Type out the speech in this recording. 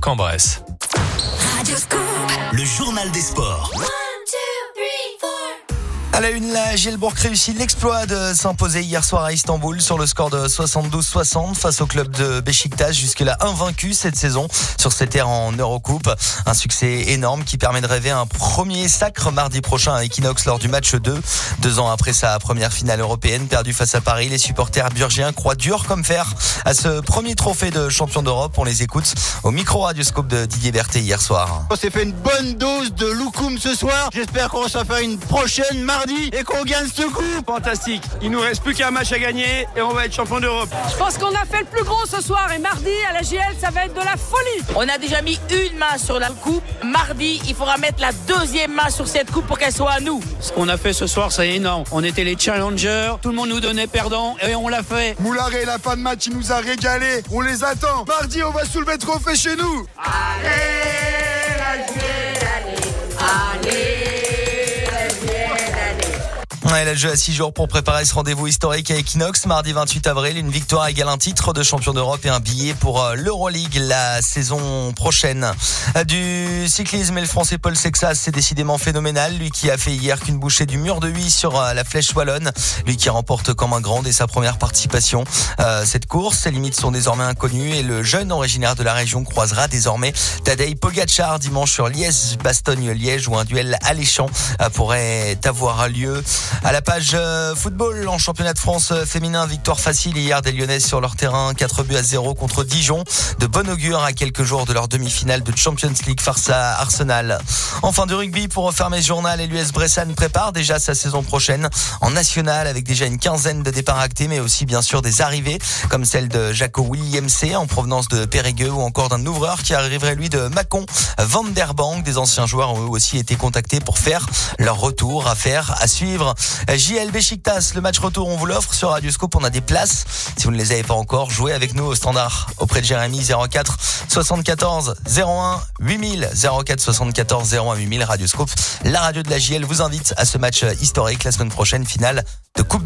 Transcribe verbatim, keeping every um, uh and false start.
Bourg-en-Bresse. Le journal des sports. À la une, la Gielbourg réussit l'exploit de s'imposer hier soir à Istanbul sur le score de soixante-douze soixante face au club de Beşiktaş, jusque-là invaincu cette saison sur ses terres en Eurocoupe. Un succès énorme qui permet de rêver un premier sacre mardi prochain à Equinox lors du match deux. Deux ans après sa première finale européenne perdue face à Paris, les supporters burgiens croient dur comme fer à ce premier trophée de champion d'Europe. On les écoute au micro-radioscope de Didier Berthet hier soir. On s'est fait une bonne dose de loukoum ce soir. J'espère qu'on va se faire une prochaine mardi et qu'on gagne ce coup. Fantastique. Il nous reste plus qu'un match à gagner et on va être champion d'Europe. Je pense qu'on a fait le plus gros ce soir et mardi à la J L, ça va être de la folie. On a déjà mis une main sur la coupe. Mardi, il faudra mettre la deuxième main sur cette coupe pour qu'elle soit à nous. Ce qu'on a fait ce soir, c'est énorme. On était les challengers. Tout le monde nous donnait perdant et on l'a fait. Moularé, la fin de match, il nous a régalé. On les attend. Mardi, on va soulever le trophée chez nous. Allez, la J L, allez. Allez. Ouais, elle a joué à six jours pour préparer ce rendez-vous historique à Equinox. Mardi vingt-huit avril, une victoire égale un titre de champion d'Europe et un billet pour l'Euroleague la saison prochaine. Du cyclisme, et le Français Paul Sexas, c'est décidément phénoménal. Lui qui a fait hier qu'une bouchée du mur de huit sur la Flèche Wallonne. Lui qui remporte comme un grand dès sa première participation. Euh, cette course, ses limites sont désormais inconnues et le jeune originaire de la région croisera désormais Tadej Pogačar dimanche sur Liège-Bastogne-Liège où un duel alléchant pourrait avoir lieu. À la page euh, football, en championnat de France euh, féminin, victoire facile hier des Lyonnaises sur leur terrain, quatre buts à zéro contre Dijon. De bon augure à quelques jours de leur demi-finale de Champions League face à Arsenal. Enfin du rugby, pour refermer ce journal, l'U S Bressan prépare déjà sa saison prochaine en national avec déjà une quinzaine de départs actés, mais aussi bien sûr des arrivées comme celle de Jaco Williamsé en provenance de Périgueux ou encore d'un ouvreur qui arriverait lui de Mâcon, Van der Bank. Des anciens joueurs ont eux aussi été contactés pour faire leur retour. À faire, à suivre. J L Beşiktaş, le match retour, on vous l'offre sur Radioscope. On a des places. Si vous ne les avez pas encore, jouez avec nous au standard auprès de Jérémy. Zéro quatre soixante-quatorze zéro un huit mille zéro quatre soixante-quatorze zéro un huit mille. Radioscope, la radio de la J L vous invite à ce match historique la semaine prochaine, finale de Coupe